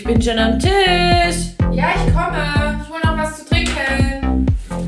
bin schon am Tisch. Ja, ich komme. Ich hole noch was zu trinken.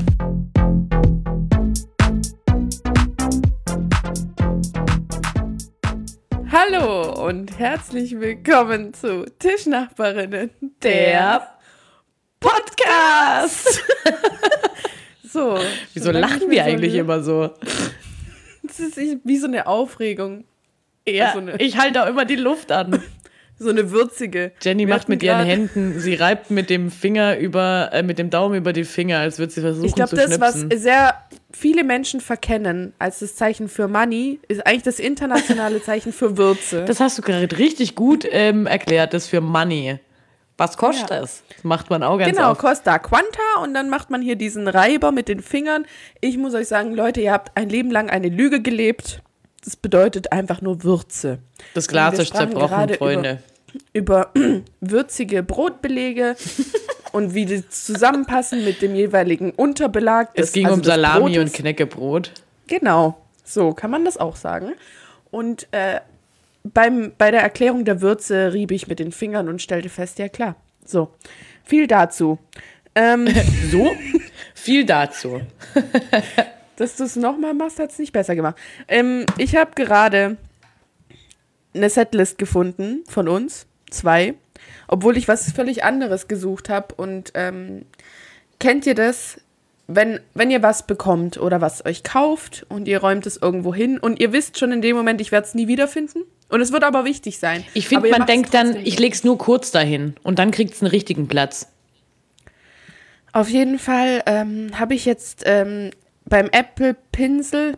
Hallo und herzlich willkommen zu Tischnachbarinnen, der Podcast. So. Wieso lachen wir eigentlich immer so? Das ist wie so eine Aufregung. Ja, ich halte auch immer die Luft an. So eine würzige. Jenny macht mit ihren Händen, sie reibt mit dem Finger mit dem Daumen über die Finger, als würde sie versuchen zu schnipsen. Ich glaube, das, was sehr viele Menschen verkennen als das Zeichen für Money, ist eigentlich das internationale Zeichen für Würze. Das hast du gerade richtig gut erklärt, das für Money. Was kostet es? Das macht man auch ganz Genau, oft. Costa Quanta und dann macht man hier diesen Reiber mit den Fingern. Ich muss euch sagen, Leute, ihr habt ein Leben lang eine Lüge gelebt. Das bedeutet einfach nur Würze. Das Glas ist zerbrochen, Freunde. Über würzige Brotbelege und wie die zusammenpassen mit dem jeweiligen Unterbelag. Es ging um Salami und Knäckebrot. Genau, so kann man das auch sagen. Und bei der Erklärung der Würze rieb ich mit den Fingern und stellte fest, ja klar. So, viel dazu. So? Viel dazu. Dass du es nochmal machst, hat es nicht besser gemacht. Ich habe gerade eine Setlist gefunden von uns, 2, obwohl ich was völlig anderes gesucht habe. Und kennt ihr das, wenn ihr was bekommt oder was euch kauft und ihr räumt es irgendwo hin und ihr wisst schon in dem Moment, ich werde es nie wiederfinden? Und es wird aber wichtig sein. Ich finde, man denkt dann, ich leg's nur kurz dahin und dann kriegt es einen richtigen Platz. Auf jeden Fall habe ich jetzt beim Apple Pencil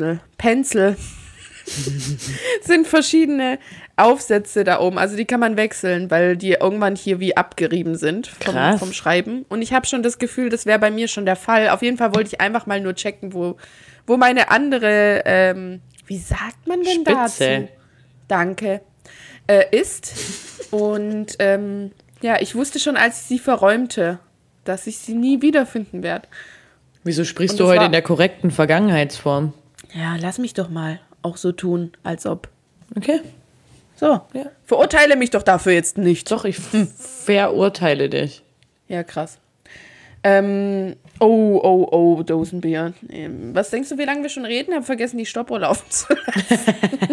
sind verschiedene Aufsätze da oben. Also die kann man wechseln, weil die irgendwann hier wie abgerieben sind vom Schreiben. Und ich habe schon das Gefühl, das wäre bei mir schon der Fall. Auf jeden Fall wollte ich einfach mal nur checken, wo meine andere, wie sagt man denn Spitze. dazu? Danke. Ist. Und ja, ich wusste schon, als ich sie verräumte, dass ich sie nie wiederfinden werde. Wieso sprichst du heute in der korrekten Vergangenheitsform? Ja, lass mich doch mal auch so tun, als ob. Okay. So, ja. Verurteile mich doch dafür jetzt nicht. Doch, ich verurteile dich. Ja, krass. Dosenbier. Was denkst du, wie lange wir schon reden? Ich habe vergessen, die Stoppuhr laufen zu lassen.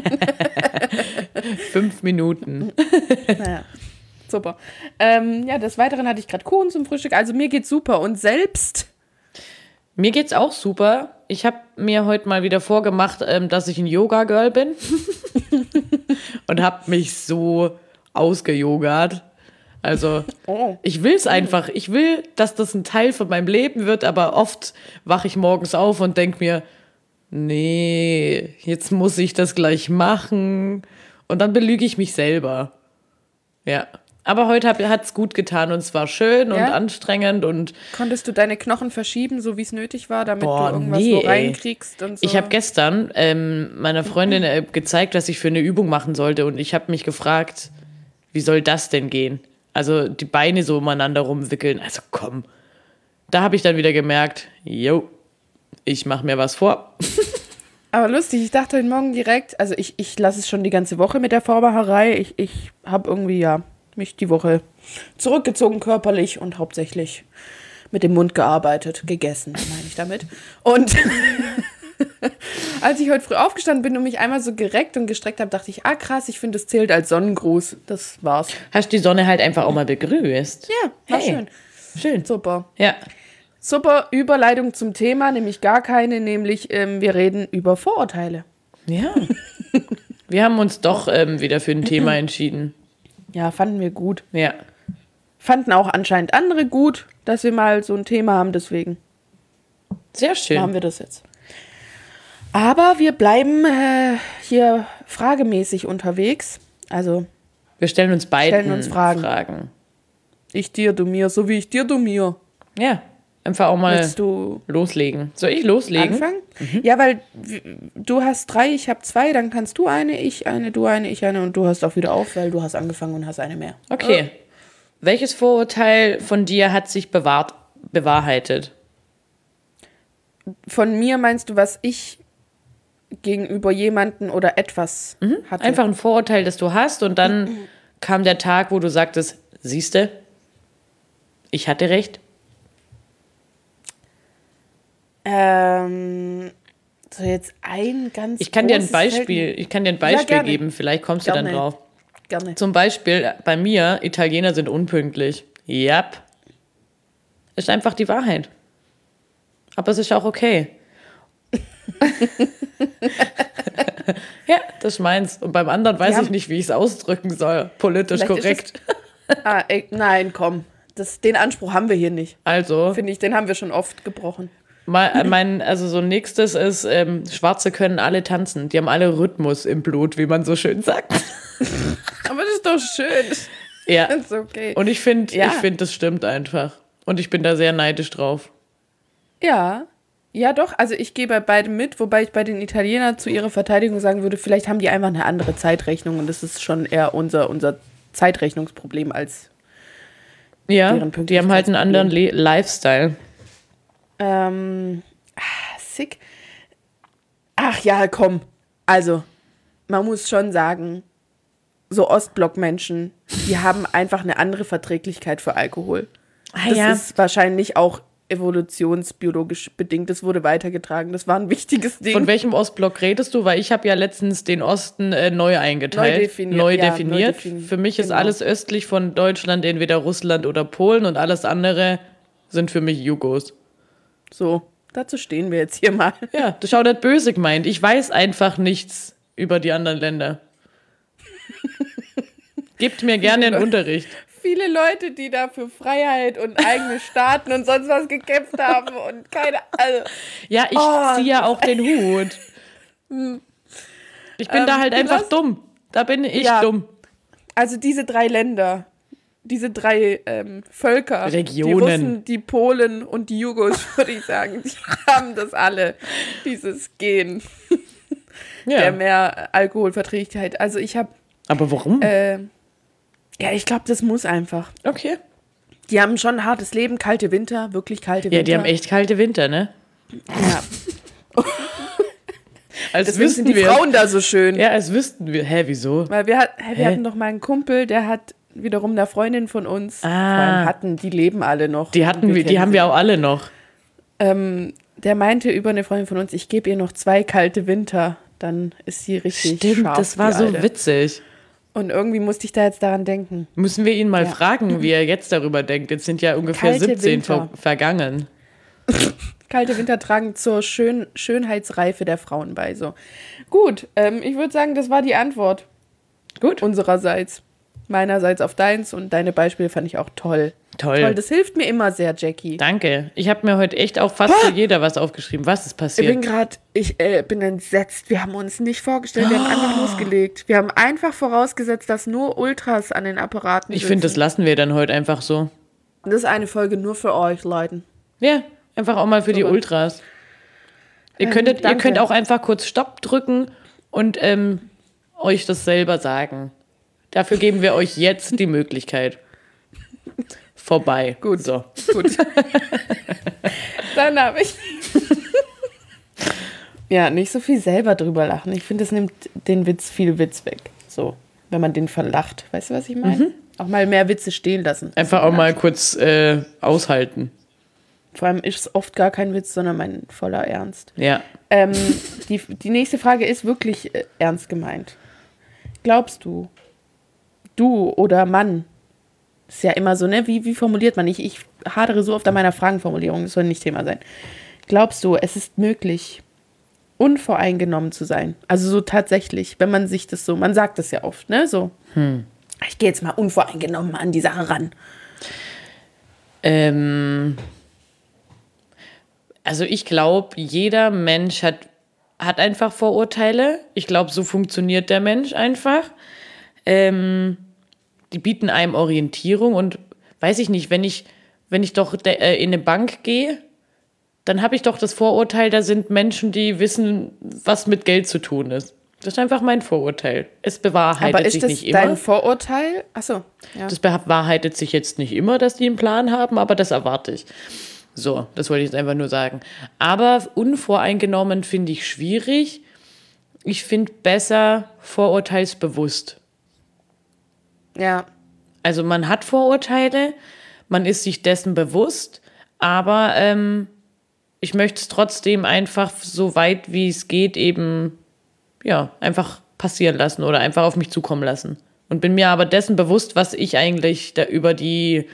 5 Minuten. Naja, super. Ja, des Weiteren hatte ich gerade Kuchen zum Frühstück. Also mir geht's super. Und selbst... Mir geht's auch super. Ich habe mir heute mal wieder vorgemacht, dass ich ein Yoga-Girl bin. Und habe mich so ausgejogert. Also, ich will es einfach. Ich will, dass das ein Teil von meinem Leben wird, aber oft wache ich morgens auf und denke mir, nee, jetzt muss ich das gleich machen. Und dann belüge ich mich selber. Ja. Aber heute hat es gut getan und es war schön und anstrengend. Und konntest du deine Knochen verschieben, so wie es nötig war, damit du irgendwas so reinkriegst und so? Ich habe gestern meiner Freundin gezeigt, was ich für eine Übung machen sollte. Und ich habe mich gefragt, wie soll das denn gehen? Also die Beine so umeinander rumwickeln. Also komm. Da habe ich dann wieder gemerkt, ich mache mir was vor. Aber lustig, ich dachte heute Morgen direkt, also ich lasse es schon die ganze Woche mit der Vormacherei. Ich habe irgendwie, mich die Woche zurückgezogen körperlich und hauptsächlich mit dem Mund gearbeitet, gegessen, meine ich damit. Und als ich heute früh aufgestanden bin und mich einmal so gereckt und gestreckt habe, dachte ich, krass, ich finde, das zählt als Sonnengruß. Das war's. Hast die Sonne halt einfach auch mal begrüßt? Ja, war schön. Schön. Super. Ja. Super Überleitung zum Thema, nämlich gar keine, nämlich wir reden über Vorurteile. Ja. Wir haben uns doch wieder für ein Thema entschieden. Ja, fanden wir gut. Ja. Fanden auch anscheinend andere gut, dass wir mal so ein Thema haben, deswegen. Sehr schön. Haben wir das jetzt. Aber wir bleiben hier fragemäßig unterwegs. Also wir stellen uns beiden Fragen. Ich dir, du mir, so wie ich dir, du mir. Ja, einfach auch mal willst du loslegen. Soll ich loslegen? Anfangen? Ja, weil du hast 3, ich habe 2, dann kannst du eine, ich eine, du eine, ich eine und du hörst auch wieder auf, weil du hast angefangen und hast eine mehr. Okay. Welches Vorurteil von dir hat sich bewahrheitet? Von mir meinst du, was ich gegenüber jemanden oder etwas hatte? Einfach ein Vorurteil, das du hast und dann kam der Tag, wo du sagtest, Siehste? Ich hatte recht. So jetzt ein ganz Ich kann dir ein großes Beispiel Ja, gerne. geben, vielleicht kommst du dann Gerne. drauf. Gerne. Zum Beispiel bei mir, Italiener sind unpünktlich. Yep. Ist einfach die Wahrheit. Aber es ist auch okay. Ja, das ist meins. Und beim anderen weiß ich nicht, wie ich es ausdrücken soll. Politisch Vielleicht korrekt. Nein, komm. Den Anspruch haben wir hier nicht. Also, Finde ich, den haben wir schon oft gebrochen. also so nächstes ist, Schwarze können alle tanzen. Die haben alle Rhythmus im Blut, wie man so schön sagt. Aber das ist doch schön. Ja. Das ist okay. Und ich finde, Ja. das stimmt einfach. Und ich bin da sehr neidisch drauf. Ja. Ja, doch. Also ich gehe bei beidem mit, wobei ich bei den Italienern zu ihrer Verteidigung sagen würde, vielleicht haben die einfach eine andere Zeitrechnung und das ist schon eher unser Zeitrechnungsproblem als Ja, deren die haben halt einen anderen Lifestyle. sick. Ach ja, komm. Also, man muss schon sagen, so Ostblock-Menschen, die haben einfach eine andere Verträglichkeit für Alkohol. Das ist wahrscheinlich auch evolutionsbiologisch bedingt. Das wurde weitergetragen. Das war ein wichtiges Ding. Von welchem Ostblock redest du? Weil ich habe ja letztens den Osten neu eingeteilt. Neu definiert. Für mich ist alles östlich von Deutschland entweder Russland oder Polen und alles andere sind für mich Jugos. So, dazu stehen wir jetzt hier mal. Ja, das ist auch nicht böse gemeint. Ich weiß einfach nichts über die anderen Länder. Gebt mir gerne einen Unterricht. Viele Leute, die da für Freiheit und eigene Staaten und sonst was gekämpft haben und keine. Also, Ja, ich ziehe ja auch den Hut. Ich bin da halt einfach dumm. Da bin ich dumm. Also diese 3 Länder, diese 3 Völker, Regionen. die Russen, die Polen und die Jugos, würde ich sagen, die haben das alle, dieses Gen der mehr Alkoholverträglichkeit. Also ich habe, Aber warum? ja, ich glaube, das muss einfach. Okay. Die haben schon ein hartes Leben, kalte Winter, wirklich kalte Winter. Ja, die haben echt kalte Winter, ne? Ja. Als Deswegen sind die wir. Frauen da so schön. Ja, als wüssten wir. Hä, wieso? Weil wir hatten doch mal einen Kumpel, der hat wiederum eine Freundin von uns. Vor allem die leben alle noch. Die haben wir auch alle noch. Der meinte über eine Freundin von uns, ich gebe ihr noch 2 kalte Winter, dann ist sie richtig Stimmt, scharf, das war die so Alte. witzig. Und irgendwie musste ich da jetzt daran denken. Müssen wir ihn mal fragen, wie er jetzt darüber denkt. Jetzt sind ja ungefähr Kalte 17 Winter. vergangen. Kalte Winter tragen zur Schönheitsreife der Frauen bei. So. Gut, ich würde sagen, das war die Antwort Gut. unsererseits. Meinerseits auf deins und deine Beispiele fand ich auch toll. Toll. Das hilft mir immer sehr, Jackie. Danke. Ich habe mir heute echt auch fast für jeder was aufgeschrieben. Was ist passiert? Ich bin entsetzt. Wir haben uns nicht vorgestellt, wir haben einfach losgelegt. Wir haben einfach vorausgesetzt, dass nur Ultras an den Apparaten Ich finde, das lassen wir dann heute einfach so. Das ist eine Folge nur für euch, Leuten. Ja, einfach auch mal für die Super. Ultras. Ihr könnt auch einfach kurz Stopp drücken und euch das selber sagen. Dafür geben wir euch jetzt die Möglichkeit. Vorbei. Gut. So. Gut. Dann habe ich. Ja, nicht so viel selber drüber lachen. Ich finde, das nimmt den Witz viel Witz weg. So, wenn man den verlacht. Weißt du, was ich meine? Auch mal mehr Witze stehen lassen. Einfach auch mal kurz aushalten. Vor allem ist es oft gar kein Witz, sondern mein voller Ernst. Ja. Die nächste Frage ist wirklich ernst gemeint. Glaubst du oder Mann, ist ja immer so, ne? Wie formuliert man? Ich hadere so oft an meiner Fragenformulierung, das soll nicht Thema sein. Glaubst du, es ist möglich, unvoreingenommen zu sein? Also so tatsächlich, wenn man sich das so, man sagt das ja oft, ne? So, ich gehe jetzt mal unvoreingenommen an die Sache ran. Also ich glaube, jeder Mensch hat einfach Vorurteile. Ich glaube, so funktioniert der Mensch einfach. Die bieten einem Orientierung und weiß ich nicht, wenn ich doch in eine Bank gehe, dann habe ich doch das Vorurteil, da sind Menschen, die wissen, was mit Geld zu tun ist. Das ist einfach mein Vorurteil. Es bewahrheitet sich nicht immer. Aber ist das dein Vorurteil? Achso, ja. Das bewahrheitet sich jetzt nicht immer, dass die einen Plan haben, aber das erwarte ich. So, das wollte ich jetzt einfach nur sagen. Aber unvoreingenommen finde ich schwierig. Ich finde besser vorurteilsbewusst. Ja. Also man hat Vorurteile, man ist sich dessen bewusst, aber ich möchte es trotzdem einfach so weit wie es geht eben, ja, einfach passieren lassen oder einfach auf mich zukommen lassen. Und bin mir aber dessen bewusst, was ich eigentlich da über den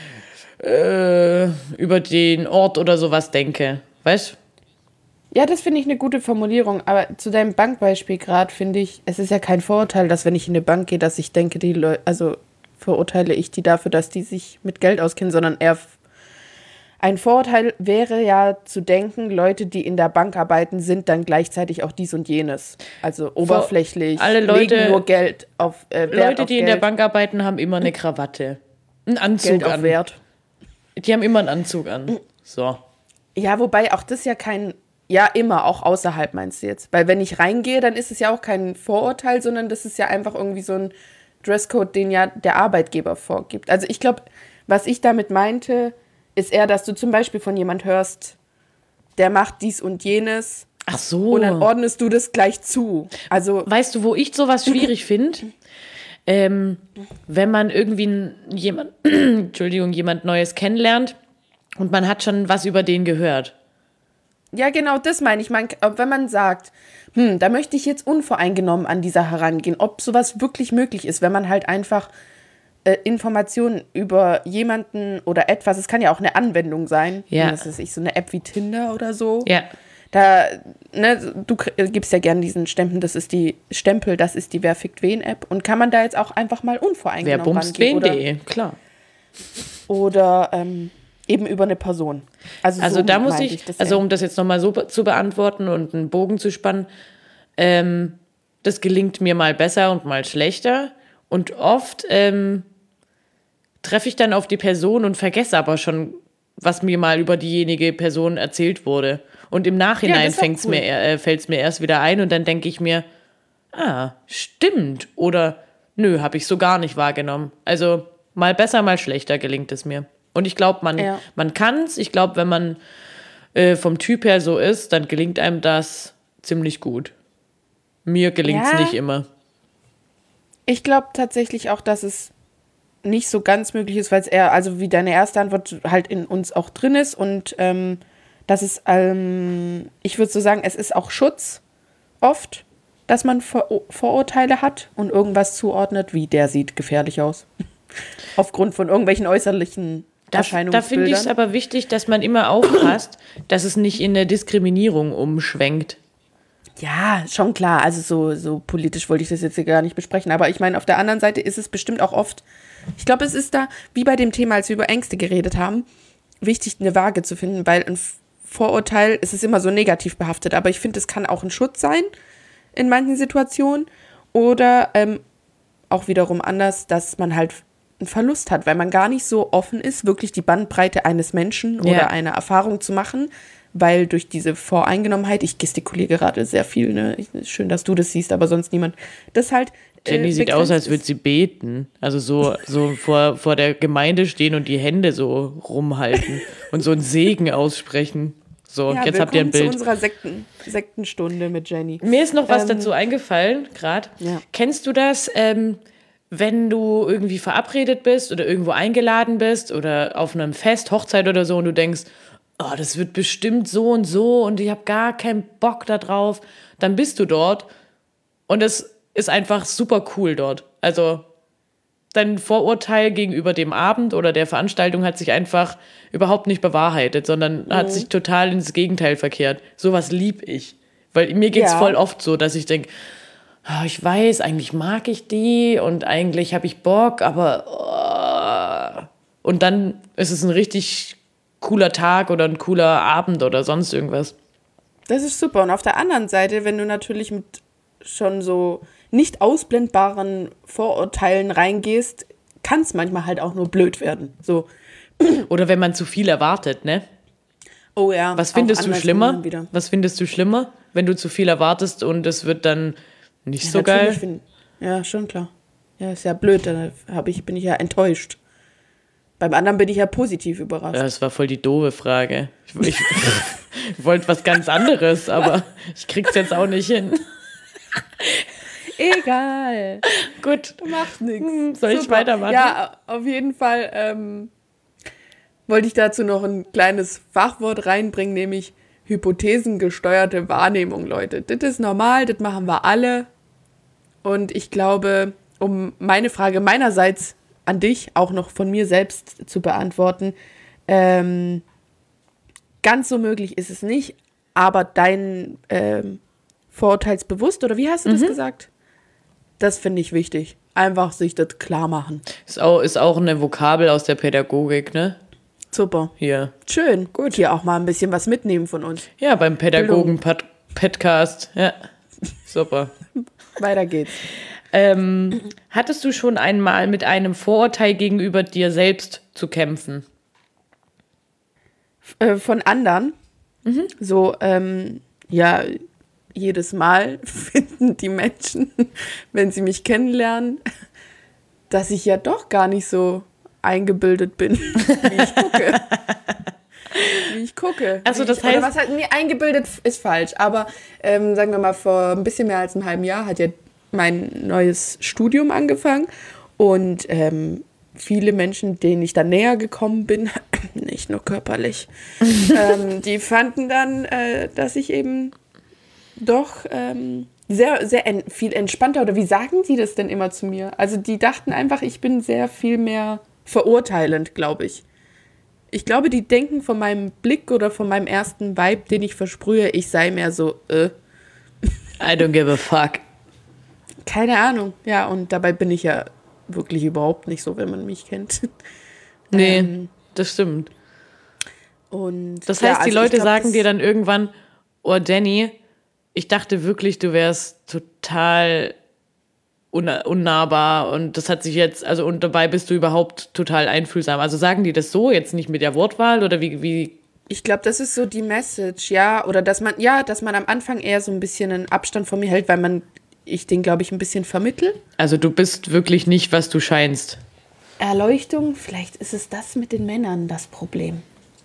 Ort oder sowas denke. Weißt du? Ja, das finde ich eine gute Formulierung, aber zu deinem Bankbeispiel gerade finde ich, es ist ja kein Vorurteil, dass wenn ich in eine Bank gehe, dass ich denke, die Leute, also verurteile ich die dafür, dass die sich mit Geld auskennen, sondern eher ein Vorurteil wäre ja zu denken, Leute, die in der Bank arbeiten, sind dann gleichzeitig auch dies und jenes. Also oberflächlich, alle Leute, legen nur Geld auf Wert Leute, auf die Geld. in der Bank arbeiten, haben immer eine Krawatte. Einen Anzug Geld auf an. Wert. Die haben immer einen Anzug an. So. Ja, wobei auch das ja kein, ja immer, auch außerhalb meinst du jetzt. Weil wenn ich reingehe, dann ist es ja auch kein Vorurteil, sondern das ist ja einfach irgendwie so ein Dresscode, den ja der Arbeitgeber vorgibt. Also ich glaube, was ich damit meinte, ist eher, dass du zum Beispiel von jemand hörst, der macht dies und jenes. Ach so. Und dann ordnest du das gleich zu. Also Weißt du, wo ich sowas schwierig finde? Wenn man irgendwie jemand Neues kennenlernt und man hat schon was über den gehört. ja, genau, das meine ich. Wenn man sagt, da möchte ich jetzt unvoreingenommen an dieser herangehen, ob sowas wirklich möglich ist, wenn man halt einfach Informationen über jemanden oder etwas, es kann ja auch eine Anwendung sein, Ja. das ist so eine App wie Tinder oder so. Ja. Da, ne, du gibst ja gerne diesen Stempel, das ist die Wer fickt wen App und kann man da jetzt auch einfach mal Wer unvoreingenommen bumst rangehen wen.de, klar. oder eben über eine Person. Also Also so da muss meinte ich, das also eher. um das jetzt nochmal so zu beantworten und einen Bogen zu spannen, das gelingt mir mal besser und mal schlechter. Und oft treffe ich dann auf die Person und vergesse aber schon, was mir mal über diejenige Person erzählt wurde. Und im Nachhinein das ist auch cool. fällt es mir erst wieder ein und dann denke ich mir, stimmt. Oder nö, habe ich so gar nicht wahrgenommen. Also mal besser, mal schlechter gelingt es mir. Und ich glaube, man kann es. Ich glaube, wenn man vom Typ her so ist, dann gelingt einem das ziemlich gut. Mir gelingt es Ja. nicht immer. Ich glaube tatsächlich auch, dass es nicht so ganz möglich ist, weil es eher, also wie deine erste Antwort halt in uns auch drin ist und dass es, ich würde so sagen, es ist auch Schutz oft, dass man Vorurteile hat und irgendwas zuordnet, wie der sieht gefährlich aus. Aufgrund von irgendwelchen äußerlichen Da finde ich es Erscheinungsbildern. aber wichtig, dass man immer aufpasst, dass es nicht in eine Diskriminierung umschwenkt. Ja, schon klar. Also so politisch wollte ich das jetzt hier gar nicht besprechen. Aber ich meine, auf der anderen Seite ist es bestimmt auch oft, ich glaube, es ist da, wie bei dem Thema, als wir über Ängste geredet haben, wichtig, eine Waage zu finden, weil ein Vorurteil, es ist immer so negativ behaftet. Aber ich finde, es kann auch ein Schutz sein in manchen Situationen. Oder auch wiederum anders, dass man halt einen Verlust hat, weil man gar nicht so offen ist, wirklich die Bandbreite eines Menschen Ja. oder eine Erfahrung zu machen, weil durch diese Voreingenommenheit, ich gestikuliere gerade sehr viel, ne? Schön, dass du das siehst, aber sonst niemand, das halt Jenny sieht aus, als würde sie beten. Also so vor der Gemeinde stehen und die Hände so rumhalten und so einen Segen aussprechen. So, ja, jetzt habt ihr ein willkommen Bild. zu unserer Sektenstunde mit Jenny. Mir ist noch was dazu eingefallen, gerade. Ja. Kennst du das, wenn du irgendwie verabredet bist oder irgendwo eingeladen bist oder auf einem Fest, Hochzeit oder so und du denkst, oh, das wird bestimmt so und ich habe gar keinen Bock da drauf, dann bist du dort und es ist einfach super cool dort. Also dein Vorurteil gegenüber dem Abend oder der Veranstaltung hat sich einfach überhaupt nicht bewahrheitet, sondern hat sich total ins Gegenteil verkehrt. Sowas lieb ich. Weil mir geht's Ja. voll oft so, dass ich denke, ich weiß, eigentlich mag ich die und eigentlich habe ich Bock, aber und dann ist es ein richtig cooler Tag oder ein cooler Abend oder sonst irgendwas. Das ist super. Und auf der anderen Seite, wenn du natürlich mit schon so nicht ausblendbaren Vorurteilen reingehst, kann es manchmal halt auch nur blöd werden. So, Oder wenn man zu viel erwartet, ne? oh ja. Was auch findest du andersrum schlimmer? dann wieder. Was findest du schlimmer, wenn du zu viel erwartest und es wird dann nicht so geil? Natürlich ja, schon klar. Ja, ist ja blöd, dann bin ich ja enttäuscht. Beim anderen bin ich ja positiv überrascht. Ja, das war voll die doofe Frage. Ich wollte was ganz anderes, aber ich krieg's jetzt auch nicht hin. Egal. Gut. Macht nichts. Soll ich weitermachen? Ja, auf jeden Fall wollte ich dazu noch ein kleines Fachwort reinbringen, nämlich hypothesengesteuerte Wahrnehmung, Leute. Das ist normal, das machen wir alle. Und ich glaube, um meine Frage meinerseits an dich auch noch von mir selbst zu beantworten, ganz so möglich ist es nicht, aber dein vorurteilsbewusst, oder wie hast du das gesagt? Das finde ich wichtig. Einfach sich das klar machen. Ist auch eine Vokabel aus der Pädagogik, ne? Super. Hier. Schön. Gut. Hier auch mal ein bisschen was mitnehmen von uns. Ja, beim Pädagogen-Podcast. Ja, super. Weiter geht's. Hattest du schon einmal mit einem Vorurteil gegenüber dir selbst zu kämpfen? Von anderen. So, ja, jedes Mal finden die Menschen, wenn sie mich kennenlernen, dass ich ja doch gar nicht so eingebildet bin, wie ich gucke. Also das heißt, was halt, nee, eingebildet ist falsch, aber sagen wir mal, vor ein bisschen mehr als einem halben Jahr hat ja mein neues Studium angefangen und viele Menschen, denen ich dann näher gekommen bin, nicht nur körperlich, die fanden dann, dass ich eben doch sehr, sehr viel entspannter, oder wie sagen die das denn immer zu mir? Also die dachten einfach, ich bin sehr viel mehr verurteilend, glaube ich. Ich glaube, die denken von meinem Blick oder von meinem ersten Vibe, den ich versprühe, ich sei mehr so, I don't give a fuck. Keine Ahnung. Ja, und dabei bin ich ja wirklich überhaupt nicht so, wenn man mich kennt. Nee, das stimmt. Und das heißt, ja, also die Leute ich glaub, sagen dir dann irgendwann, oh Danny, ich dachte wirklich, du wärst total unnahbar und das hat sich jetzt, also und dabei bist du überhaupt total einfühlsam. Also sagen die das so, jetzt nicht mit der Wortwahl oder wie? Ich glaube, das ist so die Message, ja, oder dass man am Anfang eher so ein bisschen einen Abstand von mir hält, weil ich den, glaube ich, ein bisschen vermittel. Also du bist wirklich nicht, was du scheinst. Erleuchtung, vielleicht ist es das mit den Männern das Problem.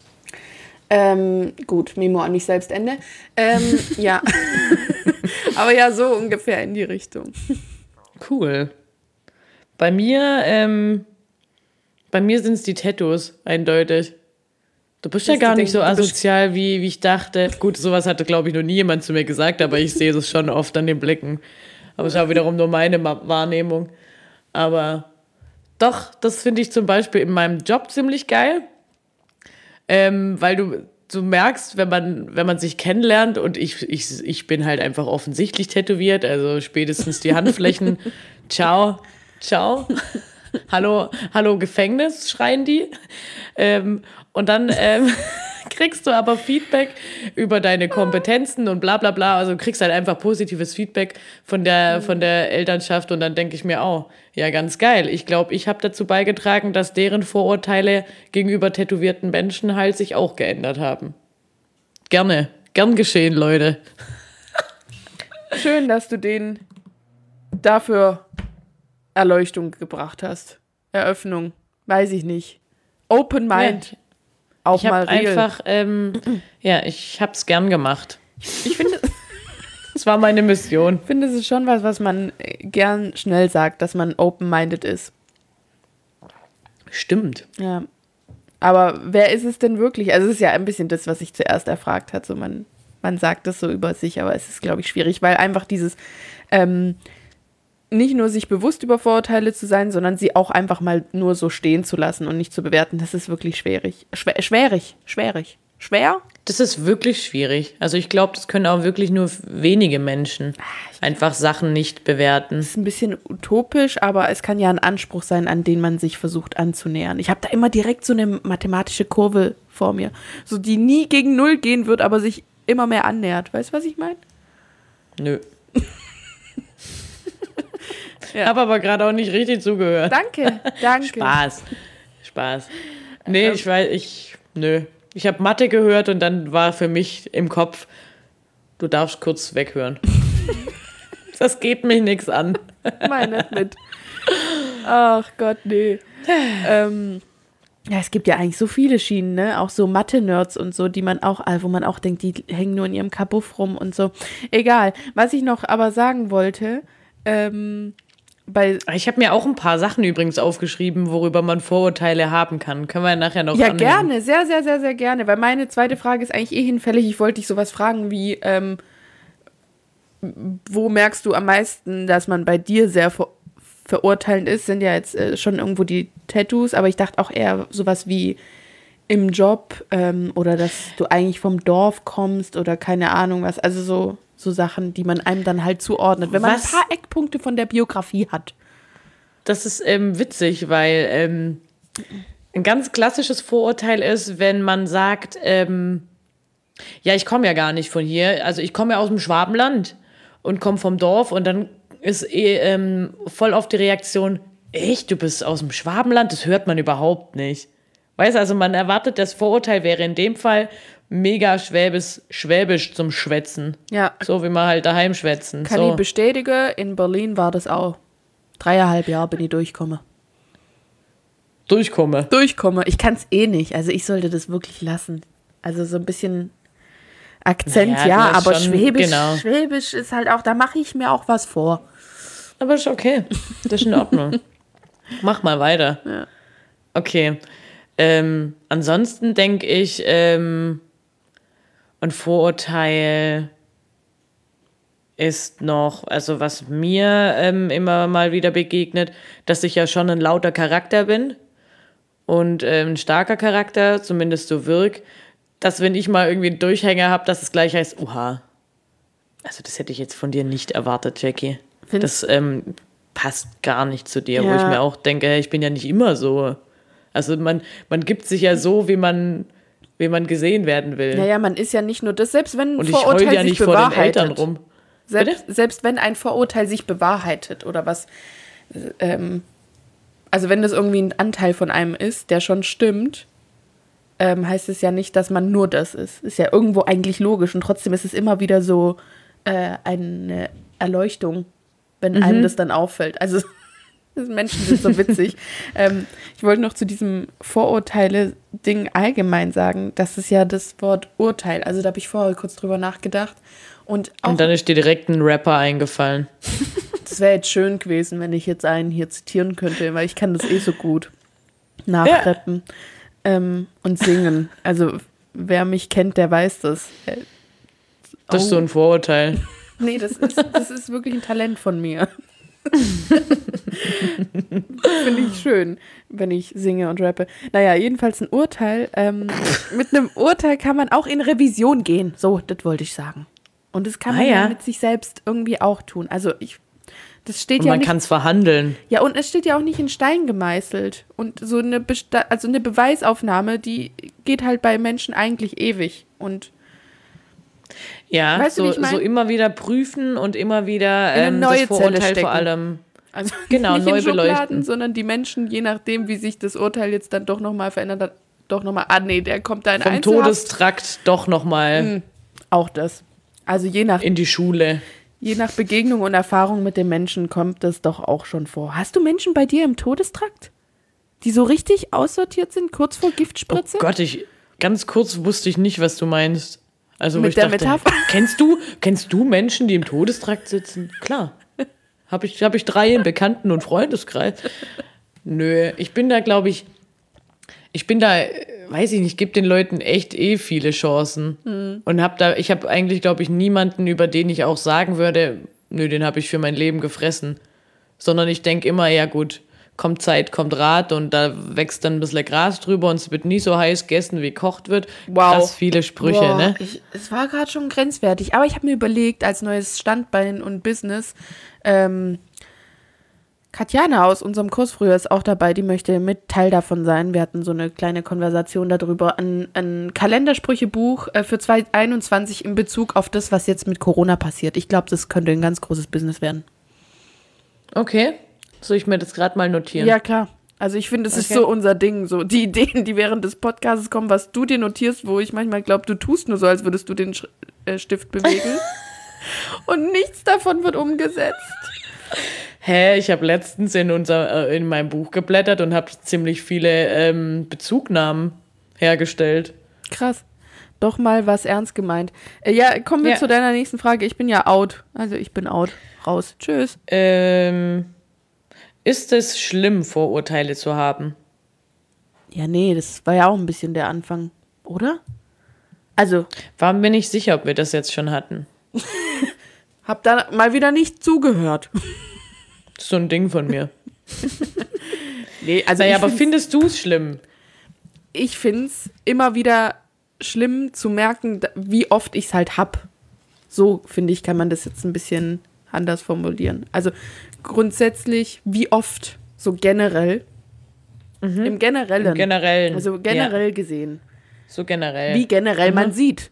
Gut, Memo an mich selbst, Ende. Ja, aber ja, so ungefähr in die Richtung. Cool. Bei mir sind es die Tattoos, eindeutig. Du bist ja gar nicht so asozial, wie ich dachte. Gut, sowas hatte, glaube ich, noch nie jemand zu mir gesagt, aber ich sehe das schon oft an den Blicken. Aber es ist auch wiederum nur meine Wahrnehmung. Aber doch, das finde ich zum Beispiel in meinem Job ziemlich geil. Weil du merkst, wenn man sich kennenlernt und ich bin halt einfach offensichtlich tätowiert, also spätestens die Handflächen, ciao, hallo Gefängnis, schreien die. Und dann kriegst du aber Feedback über deine Kompetenzen und bla bla bla. Also du kriegst halt einfach positives Feedback von der Elternschaft und dann denke ich mir auch, ja ganz geil. Ich glaube, ich habe dazu beigetragen, dass deren Vorurteile gegenüber tätowierten Menschen halt sich auch geändert haben. Gern geschehen, Leute. Schön, dass du denen dafür Erleuchtung gebracht hast. Eröffnung, weiß ich nicht. Open Mind. Ja. Auch Ich mal habe real. einfach, ich habe es gern gemacht. Ich finde, es war meine Mission. Ich finde, es ist schon was man gern schnell sagt, dass man open-minded ist. Stimmt. Ja. Aber wer ist es denn wirklich? Also es ist ja ein bisschen das, was ich zuerst erfragt hat. So man sagt das so über sich, aber es ist, glaube ich, schwierig, weil einfach dieses nicht nur sich bewusst über Vorurteile zu sein, sondern sie auch einfach mal nur so stehen zu lassen und nicht zu bewerten, das ist wirklich schwierig. Schwer? Das ist wirklich schwierig. Also ich glaube, das können auch wirklich nur wenige Menschen einfach Sachen nicht bewerten. Das ist ein bisschen utopisch, aber es kann ja ein Anspruch sein, an den man sich versucht anzunähern. Ich habe da immer direkt so eine mathematische Kurve vor mir, so die nie gegen Null gehen wird, aber sich immer mehr annähert. Weißt du, was ich meine? Nö. Ja. Habe aber gerade auch nicht richtig zugehört. Danke. Spaß. Nee, nö. Ich habe Mathe gehört und dann war für mich im Kopf, du darfst kurz weghören. Das geht mich nichts an. Meine mit. Ach Gott, nee. Ja, es gibt ja eigentlich so viele Schienen, ne? Auch so Mathe-Nerds und so, wo man auch denkt, die hängen nur in ihrem Kabuff rum und so. Egal. Was ich noch aber sagen wollte, bei Ich habe mir auch ein paar Sachen übrigens aufgeschrieben, worüber man Vorurteile haben kann. Können wir nachher noch Ja, anhängen. gerne, sehr, sehr, sehr, sehr gerne, weil meine zweite Frage ist eigentlich hinfällig. Ich wollte dich sowas fragen wie, wo merkst du am meisten, dass man bei dir sehr verurteilend ist? Sind ja jetzt schon irgendwo die Tattoos, aber ich dachte auch eher sowas wie im Job oder dass du eigentlich vom Dorf kommst oder keine Ahnung was. Also so Sachen, die man einem dann halt zuordnet, wenn man ein paar Eckpunkte von der Biografie hat. Das ist witzig, weil ein ganz klassisches Vorurteil ist, wenn man sagt, ja, ich komme ja gar nicht von hier, also ich komme ja aus dem Schwabenland und komme vom Dorf und dann ist voll auf die Reaktion, echt, du bist aus dem Schwabenland? Das hört man überhaupt nicht. Weißt du, also man erwartet, das Vorurteil wäre in dem Fall mega schwäbisch zum Schwätzen. Ja. So wie man halt daheim schwätzen. Kann ich bestätigen, in Berlin war das auch. 3,5 Jahre bin ich durchkomme. Durchkomme? Ich kann es eh nicht, also ich sollte das wirklich lassen. Also so ein bisschen Akzent, naja, ja, aber schon, Schwäbisch, genau. Schwäbisch ist halt auch, da mache ich mir auch was vor. Aber ist okay, das ist in Ordnung. Mach mal weiter. Ja. Okay. Ansonsten denke ich, ein Vorurteil ist noch, also was mir immer mal wieder begegnet, dass ich ja schon ein lauter Charakter bin und ein starker Charakter, zumindest so wirkt, dass wenn ich mal irgendwie einen Durchhänger habe, dass es gleich heißt, oha, also das hätte ich jetzt von dir nicht erwartet, Jackie. Das passt gar nicht zu dir, ja. Wo ich mir auch denke, hey, ich bin ja nicht immer so. Also man gibt sich ja so, wie man gesehen werden will. Naja, man ist ja nicht nur das, selbst wenn ein Vorurteil sich bewahrheitet. Und ich heul ja nicht vor den Eltern rum. Selbst wenn ein Vorurteil sich bewahrheitet oder was, also wenn das irgendwie ein Anteil von einem ist, der schon stimmt, heißt es ja nicht, dass man nur das ist. Ist ja irgendwo eigentlich logisch und trotzdem ist es immer wieder so eine Erleuchtung, wenn einem das dann auffällt. Also Menschen sind so witzig. Ich wollte noch zu diesem Vorurteile-Ding allgemein sagen, das ist ja das Wort Urteil. Also da habe ich vorher kurz drüber nachgedacht. Und dann ist dir direkt ein Rapper eingefallen. Das wäre jetzt schön gewesen, wenn ich jetzt einen hier zitieren könnte, weil ich kann das eh so gut nachrappen und singen. Also wer mich kennt, der weiß das. Das ist so ein Vorurteil. Nee, das ist wirklich ein Talent von mir. Finde ich schön, wenn ich singe und rappe. Naja, jedenfalls ein Urteil. Mit einem Urteil kann man auch in Revision gehen. So, das wollte ich sagen. Und das kann man ja mit sich selbst irgendwie auch tun. Also das steht und ja man nicht. kann es verhandeln. Ja, und es steht ja auch nicht in Stein gemeißelt. Und so eine Beweisaufnahme, die geht halt bei Menschen eigentlich ewig. Und ja, weißt du, so immer wieder prüfen und immer wieder in eine neue das Vorurteil Zelle stecken. Vor allem. Also genau, nicht neu in Schubladen, beleuchten. sondern die Menschen, je nachdem, wie sich das Urteil jetzt dann doch nochmal verändert hat, doch nochmal, der kommt da in vom Einzelhaft. Todestrakt doch nochmal. Auch das. Also in die Schule. Je nach Begegnung und Erfahrung mit den Menschen kommt das doch auch schon vor. Hast du Menschen bei dir im Todestrakt, die so richtig aussortiert sind, kurz vor Giftspritze? Oh Gott, ganz kurz wusste ich nicht, was du meinst. Also mit der Metapher? Kennst du Menschen, die im Todestrakt sitzen? Klar. Hab ich 3 im Bekannten- und Freundeskreis. Nö, ich bin da, weiß ich nicht, gebe den Leuten echt viele Chancen. Und ich habe eigentlich, glaube ich, niemanden, über den ich auch sagen würde, nö, den habe ich für mein Leben gefressen. Sondern ich denke immer, ja gut, kommt Zeit, kommt Rat und da wächst dann ein bisschen Gras drüber und es wird nie so heiß gegessen, wie gekocht wird. Wow. Krass viele Sprüche, ne? Es war gerade schon grenzwertig, aber ich habe mir überlegt, als neues Standbein und Business, Katjana aus unserem Kurs früher ist auch dabei, die möchte mit Teil davon sein. Wir hatten so eine kleine Konversation darüber, ein Kalendersprüchebuch für 2021 in Bezug auf das, was jetzt mit Corona passiert. Ich glaube, das könnte ein ganz großes Business werden. Okay. Soll ich mir das gerade mal notieren? Ja, klar. Also ich finde, das ist so unser Ding, so die Ideen, die während des Podcasts kommen, was du dir notierst, wo ich manchmal glaube, du tust nur so, als würdest du den Stift bewegen. Und nichts davon wird umgesetzt. Ich habe letztens in meinem Buch geblättert und habe ziemlich viele Bezugnahmen hergestellt. Krass. doch mal was ernst gemeint. Ja, kommen wir zu deiner nächsten Frage. Ich bin ja out. Also ich bin out. Raus. Tschüss. Ist es schlimm, Vorurteile zu haben? Ja, nee, das war ja auch ein bisschen der Anfang, oder? Also. War mir nicht sicher, ob wir das jetzt schon hatten. Hab da mal wieder nicht zugehört. Das ist so ein Ding von mir. Nee, also naja, aber findest du es schlimm? Ich find's immer wieder schlimm zu merken, wie oft ich's halt hab. So, finde ich, kann man das jetzt ein bisschen anders formulieren. Also grundsätzlich, wie oft, so generell. Im Generellen. Im Generellen. Also generell gesehen. So generell. Wie generell man sieht.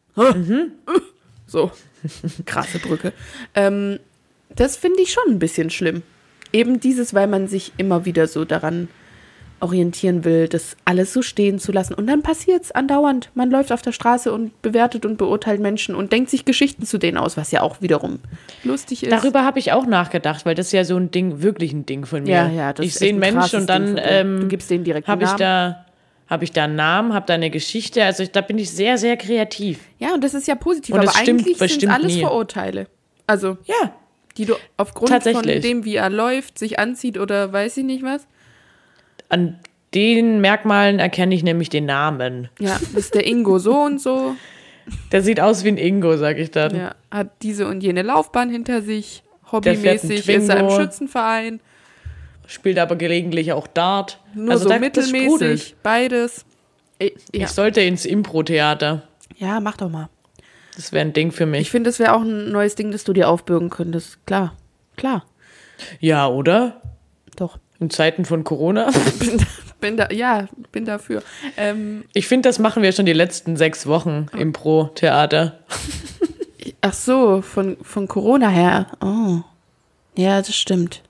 So, krasse Brücke. Das finde ich schon ein bisschen schlimm. Eben dieses, weil man sich immer wieder so daran orientieren will, das alles so stehen zu lassen. Und dann passiert es andauernd. Man läuft auf der Straße und bewertet und beurteilt Menschen und denkt sich Geschichten zu denen aus, was ja auch wiederum lustig ist. Darüber habe ich auch nachgedacht, weil das ist ja so ein Ding, wirklich ein Ding von mir. Ja, das ich ist sehe einen echt ein Menschen und dann du gibst denen direkt einen Namen. Habe ich da einen Namen, habe da eine Geschichte. Also da bin ich sehr, sehr kreativ. Ja, und das ist ja positiv, und aber eigentlich sind bestimmt alles nie. Vorurteile. Also, ja, die du aufgrund von dem, wie er läuft, sich anzieht oder weiß ich nicht was. An den Merkmalen erkenne ich nämlich den Namen. Ja, das ist der Ingo so und so. Der sieht aus wie ein Ingo, sag ich dann. Ja, hat diese und jene Laufbahn hinter sich. Hobbymäßig ist er im Schützenverein. Spielt aber gelegentlich auch Dart. Nur also so mittelmäßig, beides. Ja. Ich sollte ins Impro-Theater. Ja, mach doch mal. Das wäre ein Ding für mich. Ich finde, das wäre auch ein neues Ding, das du dir aufbürgen könntest. Klar. Ja, oder? Doch. In Zeiten von Corona. bin dafür. Ich finde, das machen wir schon die letzten 6 Wochen Impro-Theater. Ach so, von Corona her. Oh. Ja, das stimmt.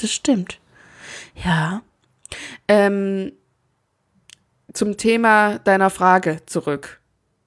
Ja. Zum Thema deiner Frage zurück.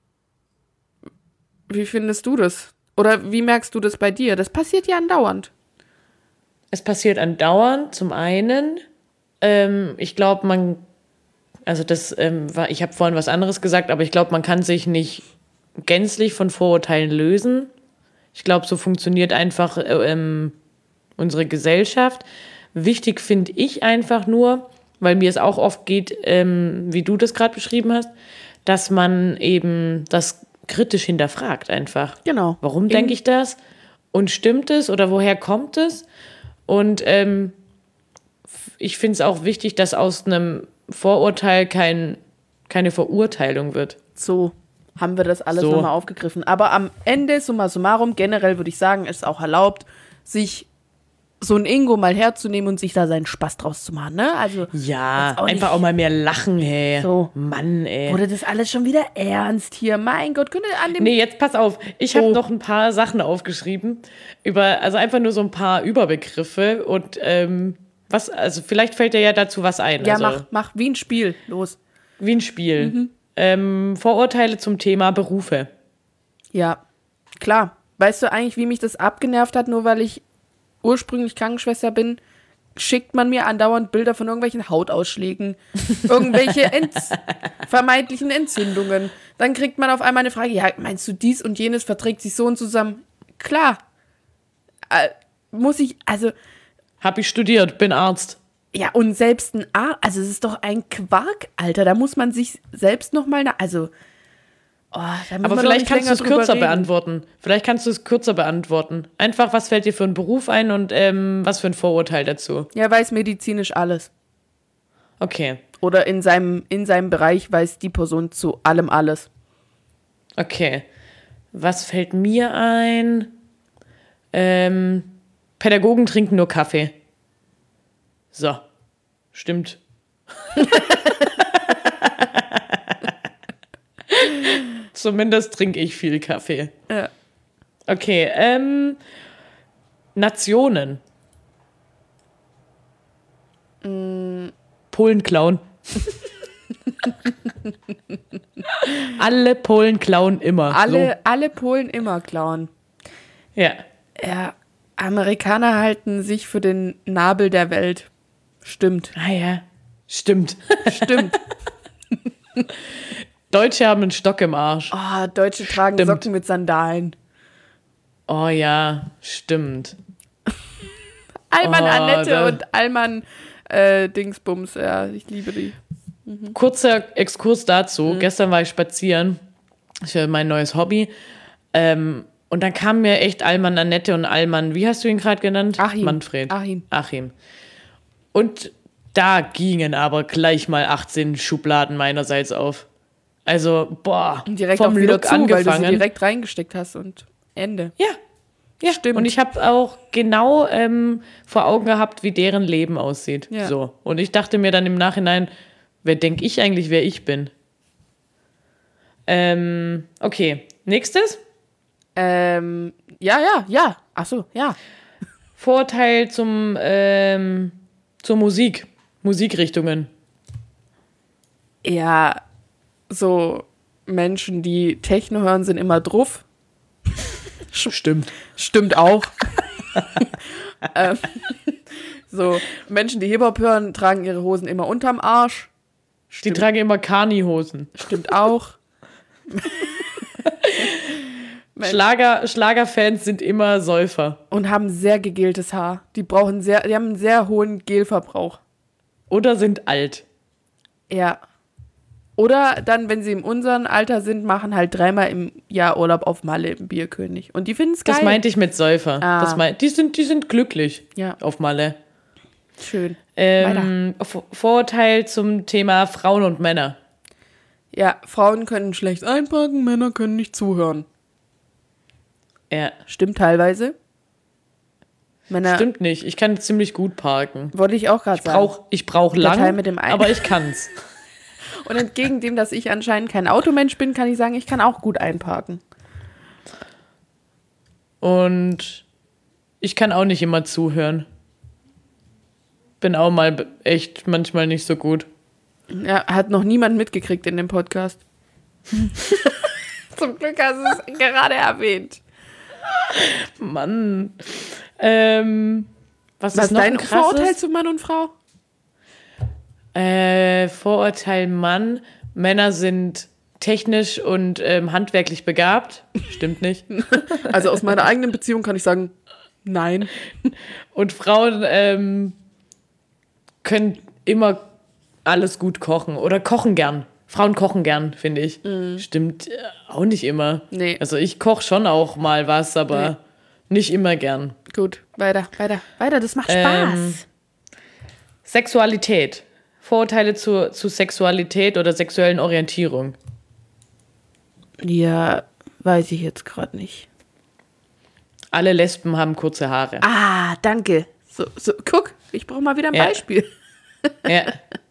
Wie findest du das? Oder wie merkst du das bei dir? Das passiert ja andauernd. Es passiert andauernd, zum einen. Ich glaube, ich habe vorhin was anderes gesagt, aber ich glaube, man kann sich nicht gänzlich von Vorurteilen lösen. Ich glaube, so funktioniert einfach unsere Gesellschaft. Wichtig finde ich einfach nur, weil mir es auch oft geht, wie du das gerade beschrieben hast, dass man eben das kritisch hinterfragt einfach. Genau. Warum denke ich das? Und stimmt es oder woher kommt es? Und ich finde es auch wichtig, dass aus einem Vorurteil keine Verurteilung wird. So haben wir das alles nochmal aufgegriffen. Aber am Ende, summa summarum, generell würde ich sagen, ist auch erlaubt, sich so ein Ingo mal herzunehmen und sich da seinen Spaß draus zu machen, ne? Also ja, einfach auch mal mehr lachen, hey. So. Mann, ey. Wurde das alles schon wieder ernst hier? Mein Gott, könnte an dem... Nee, jetzt pass auf. Ich habe noch ein paar Sachen aufgeschrieben. Also einfach nur so ein paar Überbegriffe und also vielleicht fällt dir ja dazu was ein. Ja, also, mach wie ein Spiel. Los. Wie ein Spiel. Vorurteile zum Thema Berufe. Ja, klar. Weißt du eigentlich, wie mich das abgenervt hat, nur weil ich ursprünglich Krankenschwester bin, schickt man mir andauernd Bilder von irgendwelchen Hautausschlägen, irgendwelche vermeintlichen Entzündungen. Dann kriegt man auf einmal eine Frage, ja, meinst du dies und jenes verträgt sich so und zusammen? Klar. Hab ich studiert, bin Arzt. Ja, und selbst ein Arzt, also es ist doch ein Quark, Alter, da muss man sich selbst nochmal, aber vielleicht kannst du es kürzer beantworten. Vielleicht kannst du es kürzer beantworten. Einfach, was fällt dir für einen Beruf ein und was für ein Vorurteil dazu? Ja, weiß medizinisch alles. Okay. Oder in seinem Bereich weiß die Person zu allem alles. Okay. Was fällt mir ein? Pädagogen trinken nur Kaffee. So. Stimmt. Zumindest trinke ich viel Kaffee. Ja. Okay, Nationen. Polen klauen. Alle Polen klauen immer. Alle Polen immer klauen. Ja. Ja, Amerikaner halten sich für den Nabel der Welt. Stimmt. Ah ja, stimmt. Deutsche haben einen Stock im Arsch. Oh, Deutsche tragen Stimmt. Socken mit Sandalen. Oh ja, stimmt. Allmann Annette da- und Allmann Dingsbums. Ja, ich liebe die. Kurzer Exkurs dazu. Gestern war ich spazieren. Das ist mein neues Hobby. Und dann kam mir echt Allmann Annette und Allmann, wie hast du ihn gerade genannt? Achim. Manfred. Achim. Und da gingen aber gleich mal 18 Schubladen meinerseits auf. Also, boah, Und direkt vom auch wieder Look zu, weil du sie angefangen. direkt reingesteckt hast und Ende. Ja, Stimmt. Und ich habe auch genau vor Augen gehabt, wie deren Leben aussieht. Ja. So. Und ich dachte mir dann im Nachhinein, wer denke ich eigentlich, wer ich bin? Okay, nächstes. Ja. Ach so, ja. Vorurteil zur Musik. Musikrichtungen. Ja, so Menschen, die Techno hören, sind immer drauf. Stimmt. Stimmt auch. So, Menschen, die Hip-Hop hören, tragen ihre Hosen immer unterm Arsch. Die tragen immer Kani-Hosen. Stimmt auch. Schlagerfans sind immer Säufer. Und haben sehr gegeltes Haar. Die haben einen sehr hohen Gelverbrauch. Oder sind alt. Ja. Oder dann, wenn sie in unserem Alter sind, machen halt 3-mal im Jahr Urlaub auf Malle im Bierkönig. Und die finden es geil. Das meinte ich mit Säufer. Ah. Die sind glücklich Ja. auf Malle. Schön. Vorurteil zum Thema Frauen und Männer. Ja, Frauen können schlecht einparken, Männer können nicht zuhören. Ja, Stimmt teilweise. Männer, stimmt nicht. Ich kann ziemlich gut parken. wollte ich auch gerade sagen. Ich brauch Der Teil lang, mit dem aber ich kann's. Und entgegen dem, dass ich anscheinend kein Automensch bin, kann ich sagen, ich kann auch gut einparken. Und ich kann auch nicht immer zuhören. Bin auch mal echt manchmal nicht so gut. Ja, hat noch niemand mitgekriegt in dem Podcast. Zum Glück hast du es gerade erwähnt. Mann. Was Was ist noch dein ein Vorurteil krasses? zu Mann und Frau? Vorurteil Mann. Männer sind technisch und handwerklich begabt. Stimmt nicht. Also aus meiner eigenen Beziehung kann ich sagen, nein. Und Frauen können immer alles gut kochen oder kochen gern. Frauen kochen gern, finde ich. Stimmt auch nicht immer. Nee. Also ich koche schon auch mal was, aber nicht immer gern. Gut, weiter, das macht Spaß. Sexualität. Vorurteile zu Sexualität oder sexuellen Orientierung. Ja, weiß ich jetzt gerade nicht. Alle Lesben haben kurze Haare. Ah, danke. So, guck, ich brauche mal wieder ein Ja. Beispiel. Ja.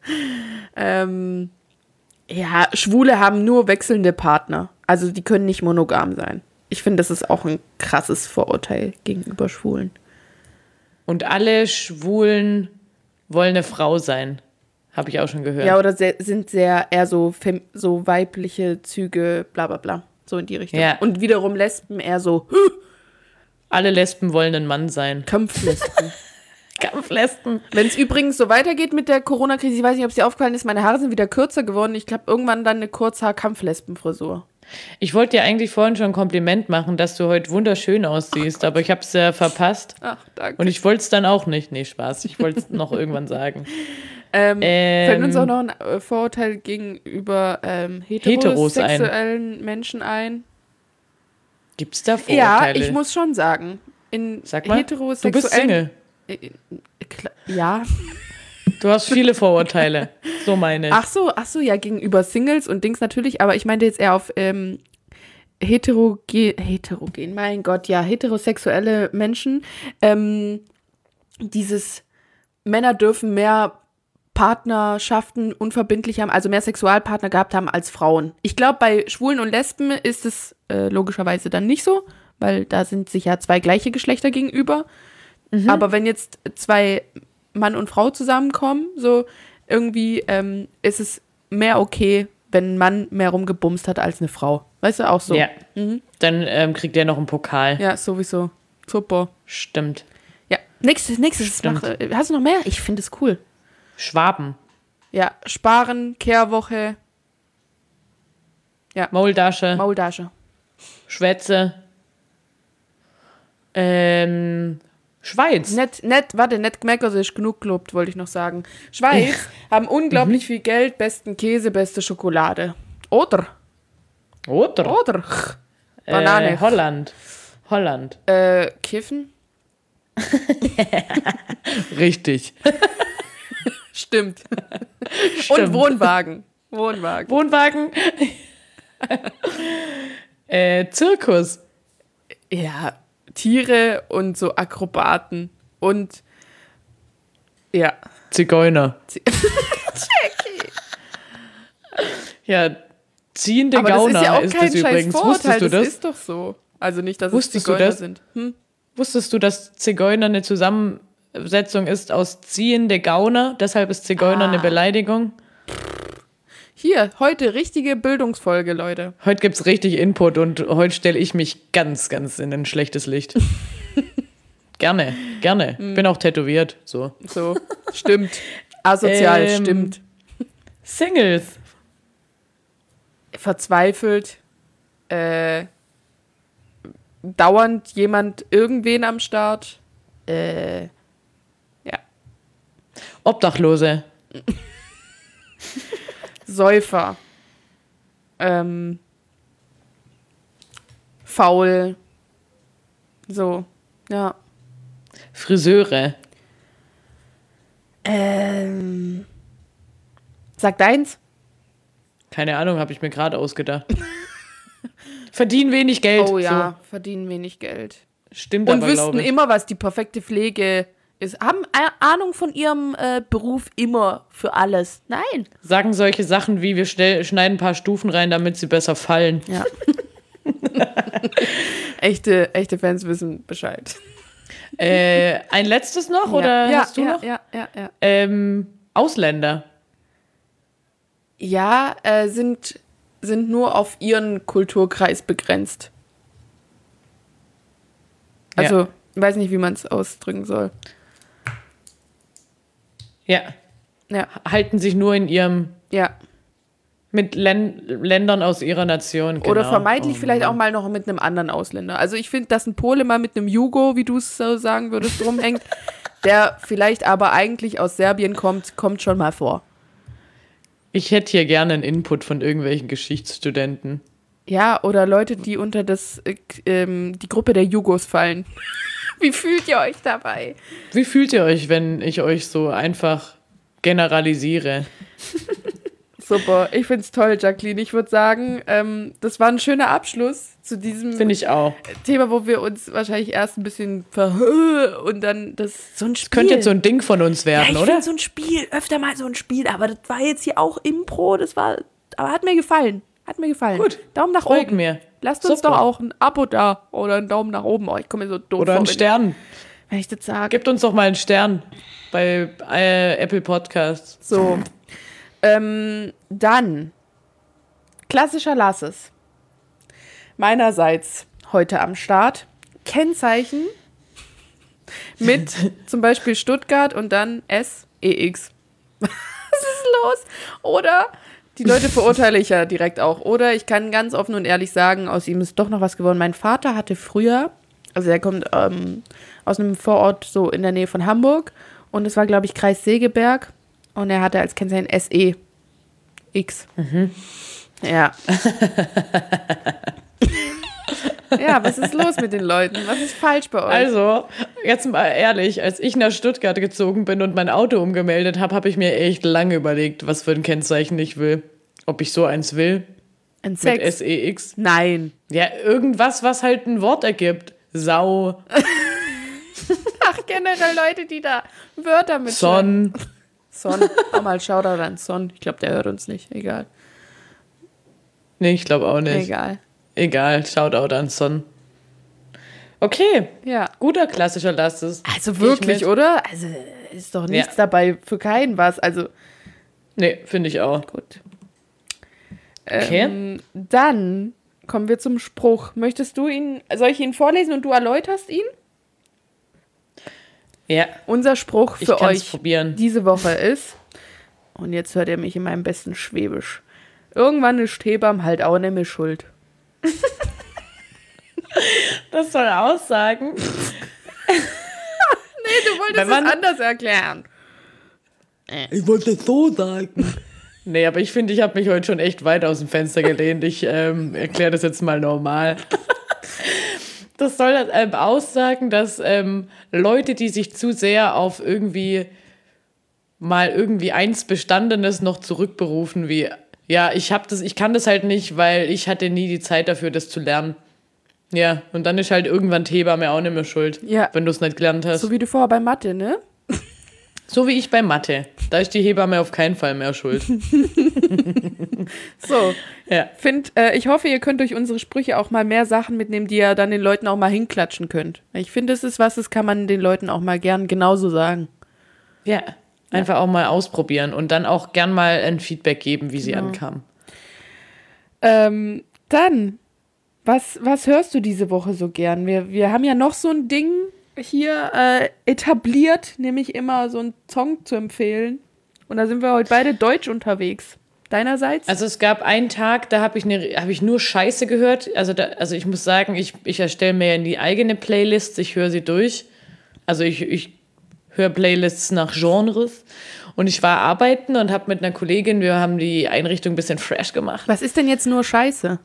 Ja, Schwule haben nur wechselnde Partner. Also die können nicht monogam sein. Ich finde, das ist auch ein krasses Vorurteil gegenüber Schwulen. Und alle Schwulen wollen eine Frau sein. Habe ich auch schon gehört. Ja, oder sind eher so weibliche Züge, bla bla bla. So in die Richtung. Ja. Und wiederum Lesben eher so Alle Lesben wollen ein Mann sein. Kampflesben. Kampflesben. Wenn es übrigens so weitergeht mit der Corona-Krise, ich weiß nicht, ob es dir aufgefallen ist, meine Haare sind wieder kürzer geworden. Ich glaube, irgendwann dann eine Kurzhaar-Kampflesben-Frisur. Ich wollte dir eigentlich vorhin schon ein Kompliment machen, dass du heute wunderschön aussiehst, aber ich habe es verpasst. Ach, danke. Und ich wollte es dann auch nicht. Nee, Spaß. Ich wollte es noch irgendwann sagen. Fällt uns auch noch ein Vorurteil gegenüber Heteros ein. heterosexuellen Menschen ein? Gibt's da Ja, Vorurteile? ich muss schon sagen. In Sag mal, du heterosexuellen... bist Single. Ja. Du hast viele Vorurteile. So meine ich. Ach so, ja, gegenüber Singles und Dings natürlich, aber ich meinte jetzt eher auf heterogen, mein Gott, ja, heterosexuelle Menschen. Männer dürfen mehr Partnerschaften unverbindlich haben, also mehr Sexualpartner gehabt haben als Frauen. Ich glaube, bei Schwulen und Lesben ist es logischerweise dann nicht so, weil da sind sich ja zwei gleiche Geschlechter gegenüber. Aber wenn jetzt zwei Mann und Frau zusammenkommen, so irgendwie ist es mehr okay, wenn ein Mann mehr rumgebumst hat als eine Frau. Weißt du, auch so. Ja. Dann kriegt er noch einen Pokal. Ja, sowieso. Super. Stimmt. Ja, nächstes. Stimmt. Hast du noch mehr? Ich finde es cool. Schwaben. Ja, Sparen, Kehrwoche. Ja. Maultasche. Maultasche. Schwätze. Schweiz. Nicht gemerkt, also ist genug gelobt, wollte ich noch sagen. Schweiz haben unglaublich viel Geld, besten Käse, beste Schokolade. Oder? Banane. Holland. Kiffen? Richtig. Stimmt. Und Wohnwagen. Zirkus. Ja, Tiere und so Akrobaten und ja. Zigeuner. Ja, ziehende Aber Gauner das ist ja auch ist kein das scheiß übrigens. Vorurteil, Wusstest du das? ist doch so. Also nicht, dass Wusstest es du Zigeuner das? sind. Wusstest du, dass Zigeuner eine Zusammensetzung ist aus ziehende Gauner? Deshalb ist Zigeuner eine Beleidigung. Hier, heute richtige Bildungsfolge, Leute. Heute gibt's richtig Input und heute stelle ich mich ganz, ganz in ein schlechtes Licht. Gerne. Bin auch tätowiert, so. So, stimmt. Asozial, stimmt. Singles. Verzweifelt. Dauernd jemand irgendwen am Start. Ja. Obdachlose. Säufer. Faul. So, ja. Friseure. Sag deins. Keine Ahnung, habe ich mir gerade ausgedacht. Verdienen wenig Geld. Oh ja, verdienen wenig Geld. So. Stimmt Und aber, wüssten glaube ich. immer, was die perfekte Pflege ist. Haben Ahnung von ihrem Beruf immer für alles. Nein. Sagen solche Sachen wie, wir schneiden ein paar Stufen rein, damit sie besser fallen. Ja. Echte Fans wissen Bescheid. Ein letztes noch, oder ja, hast du noch? Ja. Ausländer. Ja, sind nur auf ihren Kulturkreis begrenzt. Also, weiß nicht, wie man es ausdrücken soll. Ja. Ja. Halten sich nur in ihrem, Ja. mit Ländern aus ihrer Nation. Genau. Oder vermeintlich vielleicht auch mal noch mit einem anderen Ausländer. Also ich finde, dass ein Pole mal mit einem Jugo, wie du es so sagen würdest, rumhängt, der vielleicht aber eigentlich aus Serbien kommt schon mal vor. Ich hätte hier gerne einen Input von irgendwelchen Geschichtsstudenten. Ja, oder Leute, die unter die Gruppe der Jugos fallen. Wie fühlt ihr euch dabei? Wie fühlt ihr euch, wenn ich euch so einfach generalisiere? Super, ich find's toll, Jacqueline. Ich würde sagen, das war ein schöner Abschluss zu diesem Finde ich auch. Thema, wo wir uns wahrscheinlich erst ein bisschen und dann so ein Spiel. Könnte jetzt so ein Ding von uns werden, ich oder? finde so ein Spiel, öfter mal so ein Spiel, aber das war jetzt hier auch Impro, aber hat mir gefallen. Gut, Daumen nach freut oben. mir. Lasst uns Super. doch auch ein Abo da oder einen Daumen nach oben. Oh, ich komme mir so doof Oder vor, einen Stern. wenn ich das sage. Gebt uns doch mal einen Stern bei Apple Podcasts. So. Dann, klassischer Lasses. Meinerseits heute am Start. Kennzeichen mit zum Beispiel Stuttgart und dann SEX. Was ist los? Oder die Leute verurteile ich ja direkt auch. Oder ich kann ganz offen und ehrlich sagen, aus ihm ist doch noch was geworden. Mein Vater hatte früher, also er kommt aus einem Vorort so in der Nähe von Hamburg und es war, glaube ich, Kreis Segeberg und er hatte als Kennzeichen SEX. Ja. Ja, was ist los mit den Leuten? Was ist falsch bei euch? Also, jetzt mal ehrlich, als ich nach Stuttgart gezogen bin und mein Auto umgemeldet habe, habe ich mir echt lange überlegt, was für ein Kennzeichen ich will. Ob ich so eins will. Ein Mit Sex? SEX. Nein. Ja, irgendwas, was halt ein Wort ergibt. Sau, Ach, generell Leute, die da Wörter mit Son. Son. Auch mal Shoutout an Son. Ich glaube, der hört uns nicht. Egal. Nee, ich glaube auch nicht. Egal, Shoutout an Son. Okay, Ja. guter klassischer Lasses. Also wirklich, oder? Also ist doch nichts dabei für keinen was. Also Nee, finde ich auch. gut. Okay. Dann kommen wir zum Spruch. Soll ich ihn vorlesen und du erläuterst ihn? Ja, Unser Spruch ich für kann es euch probieren. diese Woche ist, und jetzt hört ihr mich in meinem besten Schwäbisch, Irgendwann ist Hebam halt auch nicht mehr schuld. Das soll aussagen. Nee, du wolltest es anders erklären. Ich wollte es so sagen. Nee, aber ich finde, ich habe mich heute schon echt weit aus dem Fenster gelehnt. Ich erkläre das jetzt mal normal. Das soll aussagen, dass Leute, die sich zu sehr auf irgendwie eins Bestandenes noch zurückberufen, wie, ja, ich kann das halt nicht, weil ich hatte nie die Zeit dafür, das zu lernen. Ja, und dann ist halt irgendwann Hebamme auch nicht mehr schuld, wenn du es nicht gelernt hast. So wie du vorher bei Mathe, ne? So wie ich bei Mathe. Da ist die Hebamme auf keinen Fall mehr schuld. So, ja. Ich hoffe, ihr könnt durch unsere Sprüche auch mal mehr Sachen mitnehmen, die ihr dann den Leuten auch mal hinklatschen könnt. Ich finde, das ist was, das kann man den Leuten auch mal gern genauso sagen. Ja, einfach auch mal ausprobieren und dann auch gern mal ein Feedback geben, wie sie ankam. Dann, was hörst du diese Woche so gern? Wir haben ja noch so ein Ding hier etabliert, nämlich immer so einen Song zu empfehlen. Und da sind wir heute beide deutsch unterwegs. Deinerseits? Also es gab einen Tag, da hab ich nur Scheiße gehört. Also ich muss sagen, ich erstelle mir ja die eigene Playlist, ich höre sie durch. Also ich höre Playlists nach Genres. Und ich war arbeiten und habe mit einer Kollegin, wir haben die Einrichtung ein bisschen fresh gemacht. Was ist denn jetzt nur Scheiße?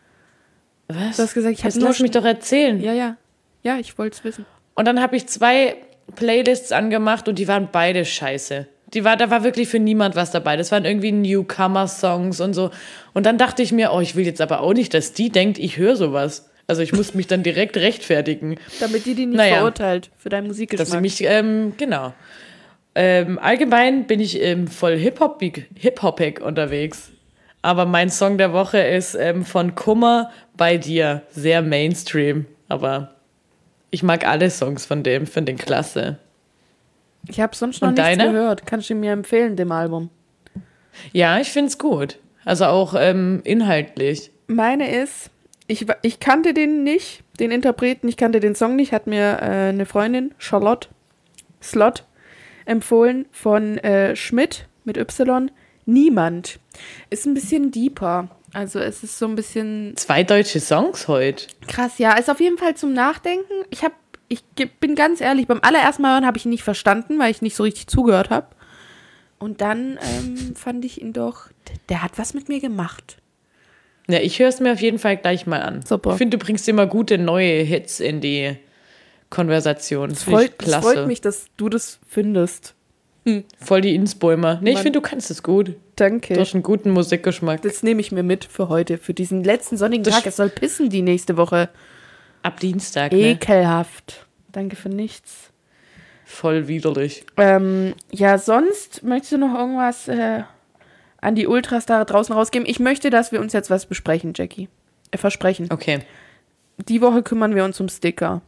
Was? Du hast gesagt, lass mich doch erzählen. Ja, ich wollte es wissen. Und dann habe ich 2 Playlists angemacht und die waren beide scheiße. Da war wirklich für niemand was dabei. Das waren irgendwie Newcomer-Songs und so. Und dann dachte ich mir, ich will jetzt aber auch nicht, dass die denkt, ich höre sowas. Also ich muss mich dann direkt rechtfertigen. Damit die nicht verurteilt für deinen Musikgeschmack. Dass sie mich, genau. Allgemein bin ich voll hip-hopig unterwegs. Aber mein Song der Woche ist von Kummer bei dir. Sehr Mainstream, aber ich mag alle Songs von dem, finde den klasse. Ich habe sonst noch nichts gehört. Kannst du mir empfehlen, dem Album? Ja, ich finde es gut. Also auch inhaltlich. Meine ist, ich kannte den nicht, den Interpreten, ich kannte den Song nicht, hat mir eine Freundin, Charlotte Slot, empfohlen von Schmidt mit Y. Niemand. Ist ein bisschen deeper. Also es ist so ein bisschen... 2 deutsche Songs heute. Krass, ja. Ist auf jeden Fall zum Nachdenken. Ich bin ganz ehrlich, beim allerersten Mal hören habe ich ihn nicht verstanden, weil ich nicht so richtig zugehört habe. Und dann fand ich ihn doch... Der hat was mit mir gemacht. Ja, ich höre es mir auf jeden Fall gleich mal an. Super. Ich finde, du bringst immer gute neue Hits in die Konversation. Das freut mich, dass du das findest. Voll die Insbäumer. Nee, ich finde, du kannst es gut. Danke. Du hast einen guten Musikgeschmack. Das nehme ich mir mit für heute, für diesen letzten sonnigen Tag. Es soll pissen die nächste Woche. Ab Dienstag, Ekelhaft. Danke für nichts. Voll widerlich. Ja, sonst möchtest du noch irgendwas an die Ultras da draußen rausgeben? Ich möchte, dass wir uns jetzt was besprechen, Jackie. Versprechen. Okay. Die Woche kümmern wir uns um Sticker.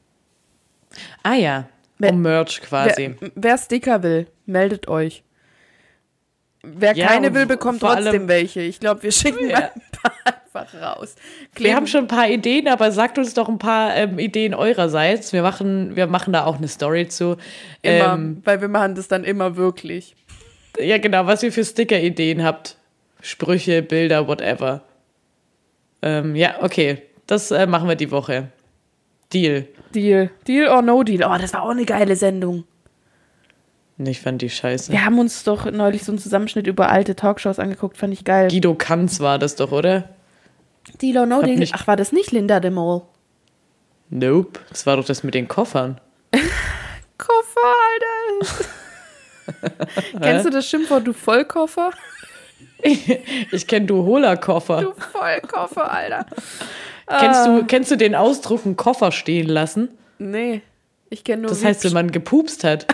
Ah ja, um Merch quasi. Wer Sticker will, meldet euch. Wer keine will, bekommt trotzdem welche. Ich glaube, wir schicken mal ein paar einfach raus. Wir haben schon ein paar Ideen, aber sagt uns doch ein paar Ideen eurerseits. Wir machen da auch eine Story zu. Immer, weil wir machen das dann immer wirklich. Ja, genau, was ihr für Sticker-Ideen habt. Sprüche, Bilder, whatever. Ja, okay. Das machen wir die Woche. Deal. Deal or no deal. Oh, das war auch eine geile Sendung. Ich fand die scheiße. Wir haben uns doch neulich so einen Zusammenschnitt über alte Talkshows angeguckt, fand ich geil. Guido Kanz war das doch, oder? Deal or no deal. Ach, war das nicht Linda de Mol? Nope, das war doch das mit den Koffern. Koffer, Alter. Kennst du das Schimpfwort, du Vollkoffer? Ich kenn du Hohlerkoffer. Du Vollkoffer, Alter. Kennst du den Ausdruck, einen Koffer stehen lassen? Nee, ich kenne nur... Das heißt, wenn man gepupst hat.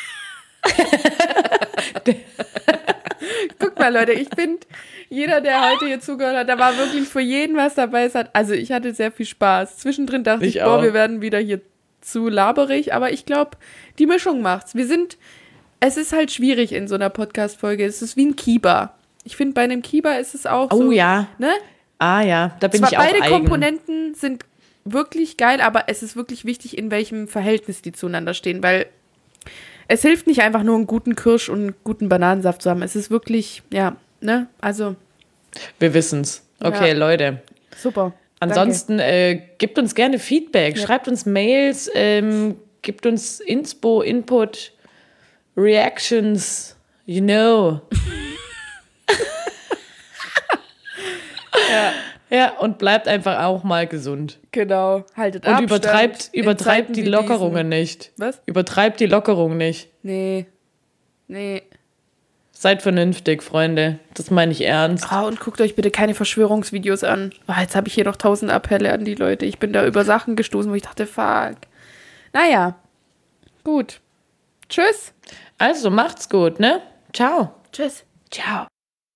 Guck mal, Leute, ich finde, jeder, der heute hier zugehört hat, da war wirklich für jeden was dabei. Also ich hatte sehr viel Spaß. Zwischendrin dachte ich, wir werden wieder hier zu laberig, aber ich glaube, die Mischung macht's. Es ist halt schwierig in so einer Podcast-Folge. Es ist wie ein Kieber. Ich finde, bei einem Kieber ist es auch so. Oh ja. Ne? Ah ja, da bin ich auch beide eigen. Komponenten sind wirklich geil, aber es ist wirklich wichtig, in welchem Verhältnis die zueinander stehen, weil es hilft nicht einfach nur einen guten Kirsch und einen guten Bananensaft zu haben. Es ist wirklich, ja, ne, also Wir wissen's. Okay, Ja. Leute. Super. Ansonsten gebt uns gerne Feedback, schreibt uns Mails, gebt uns Inspo, Input, Reactions, you know. Ja, und bleibt einfach auch mal gesund. Genau. Haltet Und Abstand. übertreibt die Lockerungen nicht. Was? Übertreibt die Lockerung nicht. Nee. Seid vernünftig, Freunde. Das meine ich ernst. Und guckt euch bitte keine Verschwörungsvideos an. Jetzt habe ich hier noch 1000 Appelle an die Leute. Ich bin da über Sachen gestoßen, wo ich dachte, fuck. Naja. Gut. Tschüss. Also, macht's gut, ne? Ciao. Tschüss. Ciao.